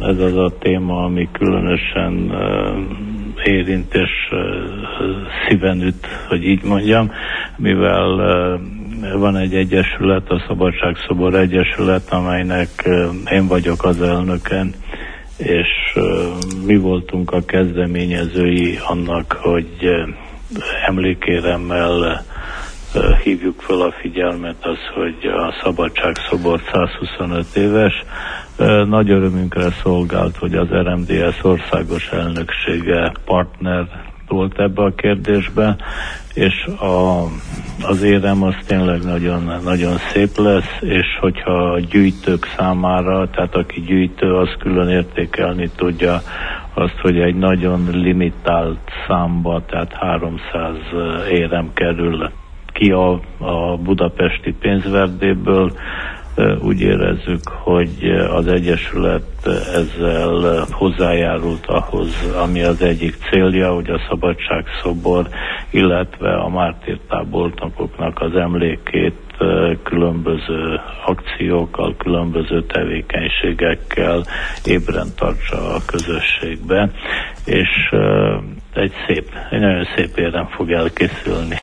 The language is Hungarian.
ez az a téma, ami különösen érint és szíven üt, hogy így mondjam, mivel van egy egyesület, a Szabadságszobor Egyesület, amelynek én vagyok az elnöke, és mi voltunk a kezdeményezői annak, hogy emlékéremmel hívjuk fel a figyelmet az, hogy a Szabadságszobor 125 éves. Nagy örömünkre szolgált, hogy az RMDSZ országos elnöksége partner volt ebbe a kérdésbe, és az érem az tényleg nagyon, nagyon szép lesz, és hogyha a gyűjtők számára, tehát aki gyűjtő, az külön értékelni tudja azt, hogy egy nagyon limitált számba, tehát 300 érem kerül ki a budapesti pénzverdéből. Úgy érezzük, hogy az Egyesület ezzel hozzájárult ahhoz, ami az egyik célja, hogy a Szabadságszobor, illetve a mártírtábornokoknak az emlékét különböző akciókkal, különböző tevékenységekkel ébren tartsa a közösségbe, és egy nagyon szép érem fog elkészülni.